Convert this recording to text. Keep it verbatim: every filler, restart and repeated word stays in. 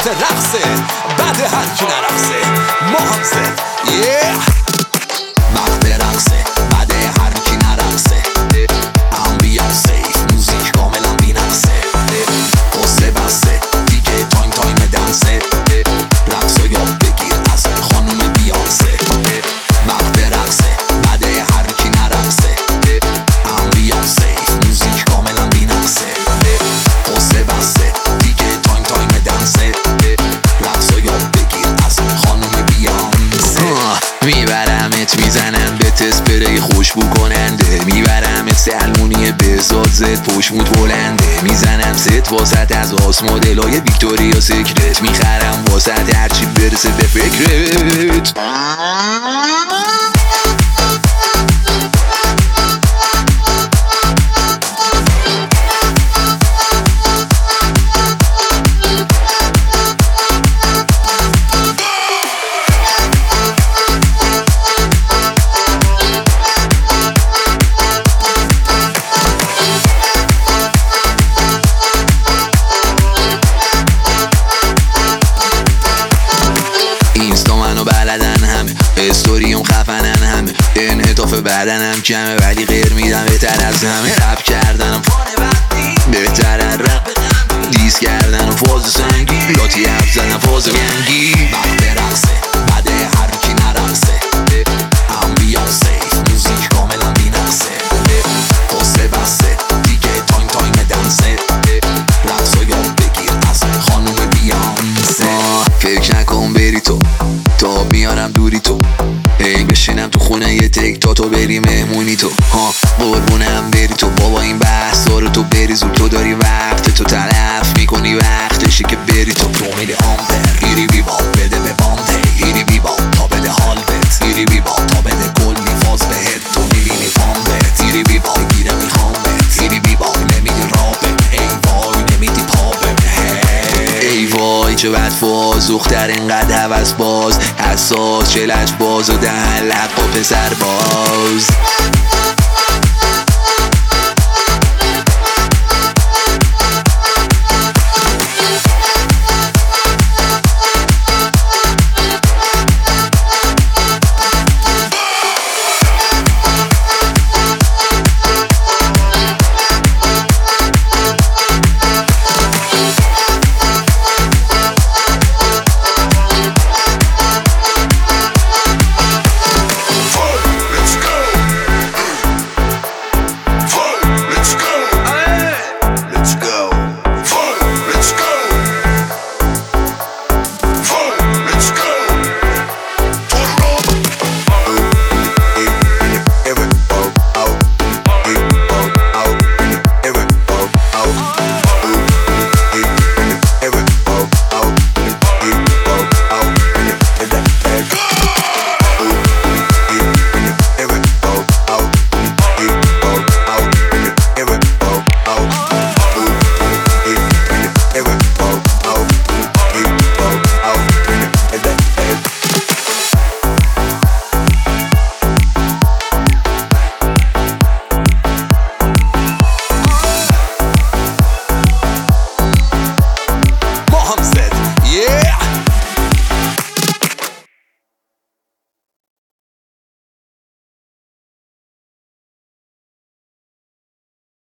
مثل رقصه بعد هر کی نرقصه ما هم زد yeah. وقت رقصه بعد هر کی نرقصه امبیانسه موزیک کاملا بینقصه قصه بسته دیگه تایم تایم دنسه رقص و یاد بگیر از خانوم بیانسه وقت رقصه بعد هر کی نرقصه امبیانسه موزیک کاملا بینقصه قصه بسته دیگه تایم تایم دنسه رقص و یاد بگیر از خانوم بیانسه میبرمت میزنم به تسپری خوشبو کننده میبرمت سلمونی بزاد زد پشموت بلنده میزنم ست واسط از آس مدلای ویکتوریا سیکرت میخرم واسط هرچی برسه به فکرت استوریم خفنن همه انعطاف بدنم کمه ولی غیر میدم بهتر از همه رپ کردنم فانه وقتی بهترن رپ دیس کردنم فاز سنگی لاتی حرف زدن فاز گنگی وقت رقصه بعد هر کی نرقصه امبیانسه موزیک کاملا بینقصه قصه بسته دیگه تایم تایم دنسه رقص و یاد بگیر از خانوم بیانسه فکر نکن بری تو تا بیارم دوری تو ای بشینم تو خونه یه تک تا تو بری مهمونی تو ها قربونم بری تو بابا این بحثا رو تو بری زود تو داری وقت تو تلف میکنی وقتشی که بری تو تو میری آمبر ایری بی باب بده به بانده ایری بی باب تا بده حال بت ایری بی باب تا بده کلی فاز بهت تو میبینی پامبت ایری بی باب گیره میخوام بت ایری بی باب نمیدی رابت ای وای نمیدی پاپت ای وای چه بد فاز دختر اینقدر هوس باز حساس چه لج باز و دهن لب با پسر باز